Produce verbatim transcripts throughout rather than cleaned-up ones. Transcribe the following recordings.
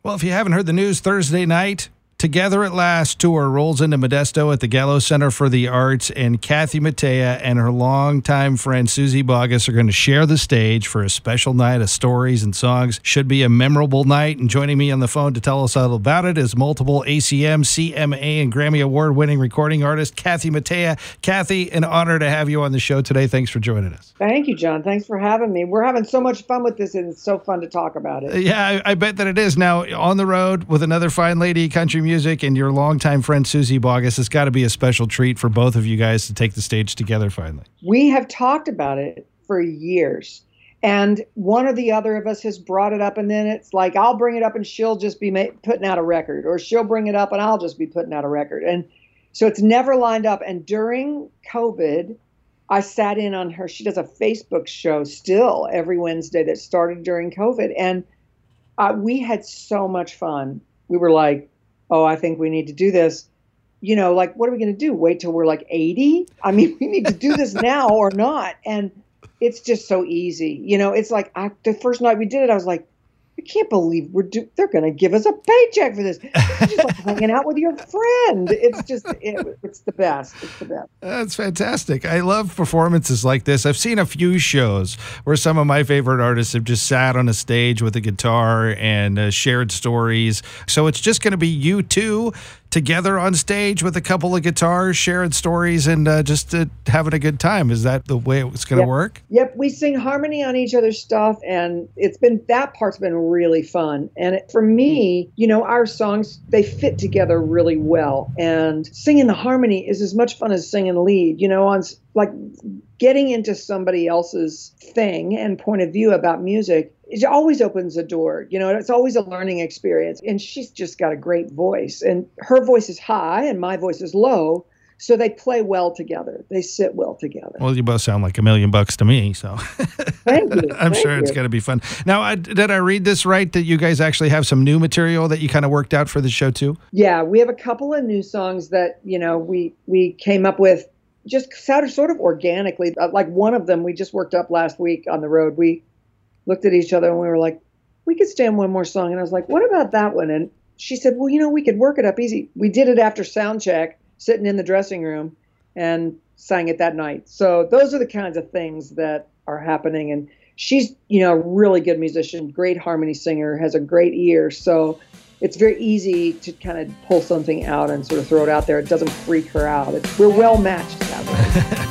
Well, if you haven't heard the news, Thursday night, Together at Last tour rolls into Modesto at the Gallo Center for the Arts, and Kathy Mattea and her longtime friend Suzy Bogguss are going to share the stage for a special night of stories and songs. Should be a memorable night, and joining me on the phone to tell us all about it is multiple A C M, C M A, and Grammy Award-winning recording artist Kathy Mattea. Kathy, an honor to have you on the show today. Thanks for joining us. Thank you, John. Thanks for having me. We're having so much fun with this, and it's so fun to talk about it. Yeah, I, I bet that it is. Now, on the road with another fine lady, country music, and your longtime friend Suzy Bogguss, it's got to be a special treat for both of you guys to take the stage together finally. We have talked about it for years, and one or the other of us has brought it up, and then it's like I'll bring it up and she'll just be ma- putting out a record, or she'll bring it up and I'll just be putting out a record. And so it's never lined up. And during COVID, I sat in on her. She does a Facebook show still every Wednesday that started during COVID. And uh, we had so much fun. We were like, oh, I think we need to do this. You know, like, what are we going to do? Wait till we're like eighty? I mean, we need to do this now or not. And it's just so easy. You know, it's like I, the first night we did it, I was like, I can't believe we're do- they're going to give us a paycheck for this. It's just like hanging out with your friend. It's just, it, it's the best. It's the best. That's fantastic. I love performances like this. I've seen a few shows where some of my favorite artists have just sat on a stage with a guitar and uh, shared stories. So it's just going to be you two together on stage with a couple of guitars, sharing stories, and uh, just uh, having a good time. Is that the way it's going to yep. work? Yep. We sing harmony on each other's stuff, and it's been, that part's been really fun. And it, for me, you know, our songs, they fit together really well. And singing the harmony is as much fun as singing lead, you know, on like getting into somebody else's thing and point of view about music. It always opens a door, you know, it's always a learning experience. And she's just got a great voice, and her voice is high and my voice is low. So they play well together. They sit well together. Well, you both sound like a million bucks to me, so Thank you. I'm Thank sure you. it's going to be fun. Now, I, did I read this right, that you guys actually have some new material that you kind of worked out for the show too? Yeah, we have a couple of new songs that, you know, we, we came up with just sort of, sort of organically. Like one of them we just worked up last week on the road. We looked at each other and we were like, we could stand one more song. And I was like, what about that one? And she said, well, you know, we could work it up easy. We did it after sound check, sitting in the dressing room, and sang it that night. So those are the kinds of things that are happening. And she's, you know, a really good musician, great harmony singer, has a great ear. So it's very easy to kind of pull something out and sort of throw it out there. It doesn't freak her out. It's, we're well matched that way.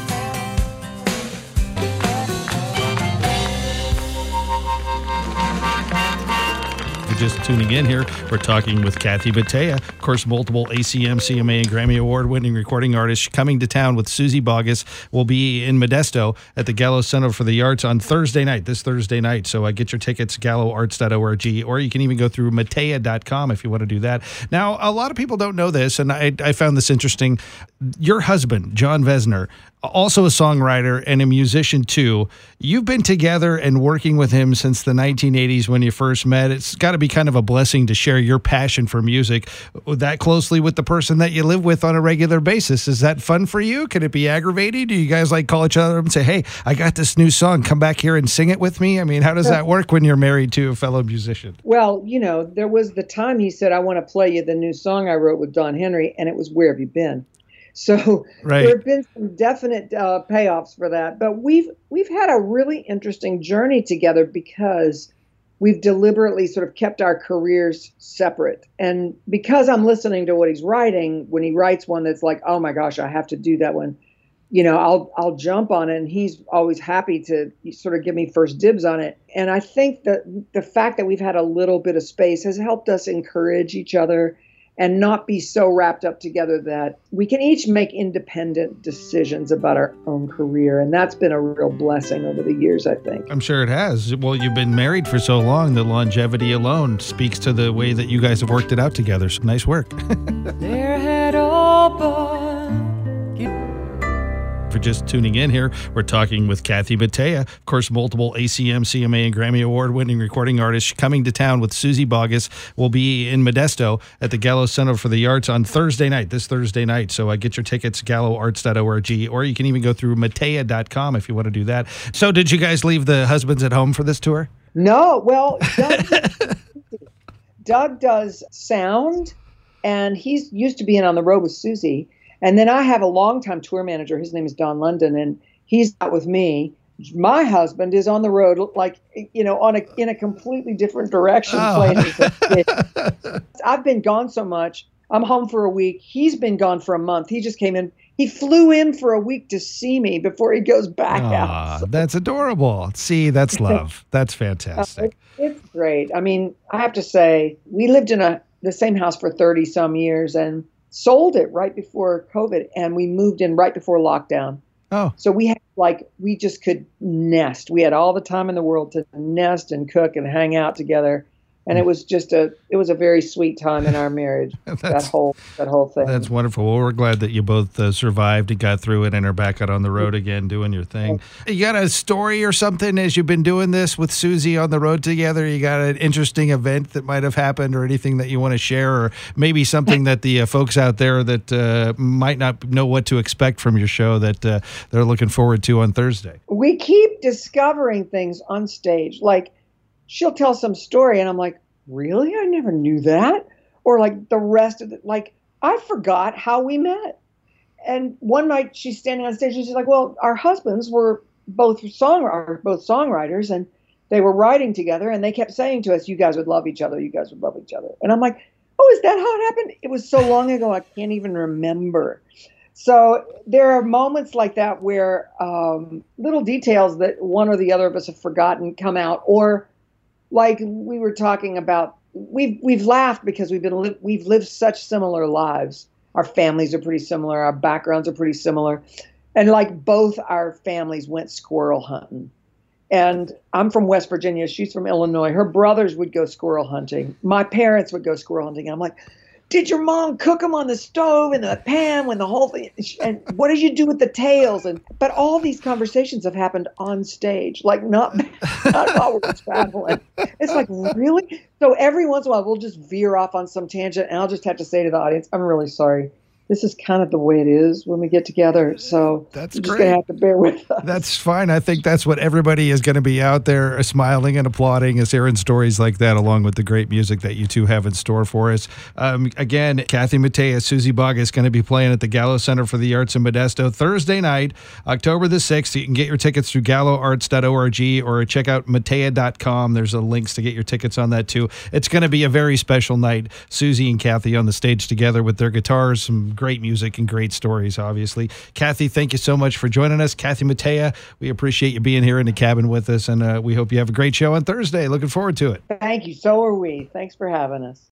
Just tuning in here, we're talking with Kathy Mattea, of course, multiple A C M, C M A, and Grammy Award-winning recording artist, coming to town with Suzy Bogguss. Will be in Modesto at the Gallo Center for the Arts on Thursday night, this Thursday night. So uh, get your tickets, gallo arts dot org, or you can even go through mattea dot com if you want to do that. Now, a lot of people don't know this, and I, I found this interesting. Your husband, John Vesner, also a songwriter and a musician too. You've been together and working with him since the nineteen eighties when you first met. It's got to be kind of a blessing to share your passion for music that closely with the person that you live with on a regular basis. Is that fun for you? Can it be aggravating? Do you guys like call each other up and say, hey, I got this new song, come back here and sing it with me? I mean, how does that work when you're married to a fellow musician? Well, you know, there was the time he said, I want to play you the new song I wrote with Don Henry, and it was Where Have You Been? So right. There have been some definite uh, payoffs for that. But we've we've had a really interesting journey together because we've deliberately sort of kept our careers separate. And because I'm listening to what he's writing, when he writes one that's like, oh my gosh, I have to do that one, you know, I'll I'll jump on it. And he's always happy to sort of give me first dibs on it. And I think that the fact that we've had a little bit of space has helped us encourage each other and not be so wrapped up together that we can each make independent decisions about our own career. And that's been a real blessing over the years, I think. I'm sure it has. Well, you've been married for so long, the longevity alone speaks to the way that you guys have worked it out together. So nice work. There had all but For just tuning in here, we're talking with Kathy Mattea, of course, multiple A C M, C M A, and Grammy Award-winning recording artist, coming to town with Suzy Bogguss. Will be in Modesto at the Gallo Center for the Arts on Thursday night, this Thursday night. So uh, get your tickets, gallo arts dot org, or you can even go through mattea dot com if you want to do that. So did you guys leave the husbands at home for this tour? No, well, Doug does sound, and he's used to being on the road with Susie. And then I have a longtime tour manager. His name is Don London, and he's out with me. My husband is on the road, like, you know, on a in a completely different direction. Oh. Playing. I've been gone so much. I'm home for a week. He's been gone for a month. He just came in. He flew in for a week to see me before he goes back Aw, out. So that's adorable. See, that's love. That's uh, fantastic. it, it's great. I mean, I have to say, we lived in a the same house for thirty some years and sold it right before COVID, and we moved in right before lockdown. Oh, So we had like we just could nest. We had all the time in the world to nest and cook and hang out together, and it was just a it was a very sweet time in our marriage. that That's- whole that whole thing. that's wonderful. Well, we're glad that you both uh, survived and got through it and are back out on the road again doing your thing. You got a story or something as you've been doing this with Susie on the road together? You got an interesting event that might have happened or anything that you want to share, or maybe something that the uh, folks out there that uh, might not know what to expect from your show that uh, they're looking forward to on Thursday? We keep discovering things on stage. Like, she'll tell some story, and I'm like, really? I never knew that. Or like the rest of it, like, I forgot how we met. And one night she's standing on stage and she's like, well, our husbands were both song are both songwriters, and they were writing together, and they kept saying to us, you guys would love each other, you guys would love each other. And I'm like, oh, is that how it happened? It was so long ago, I can't even remember. So there are moments like that where um, little details that one or the other of us have forgotten come out, or like we were talking about, we've we've laughed because we've been li- we've lived such similar lives. Our families are pretty similar, our backgrounds are pretty similar, and like both our families went squirrel hunting. And I'm from West Virginia, she's from Illinois. Her brothers would go squirrel hunting. My parents would go squirrel hunting. And I'm like, did your mom cook them on the stove in the pan when the whole thing, and what did you do with the tails? And but all these conversations have happened on stage, like not, not while we're traveling. It's like, really? So every once in a while we'll just veer off on some tangent, and I'll just have to say to the audience, I'm really sorry. This is kind of the way it is when we get together. So That's you're just great. gonna have to bear with us. That's fine. I think that's what everybody is going to be out there smiling and applauding as hearing stories like that, along with the great music that you two have in store for us. Um, again, Kathy Mattea, Susie Bogg is going to be playing at the Gallo Center for the Arts in Modesto Thursday night, October the sixth. You can get your tickets through gallo arts dot org or check out mattea dot com. There's a links to get your tickets on that too. It's going to be a very special night. Susie and Kathy on the stage together with their guitars, some great music and great stories, obviously. Kathy, thank you so much for joining us. Kathy Mattea, we appreciate you being here in the cabin with us, and uh, we hope you have a great show on Thursday. Looking forward to it. Thank you. So are we. Thanks for having us.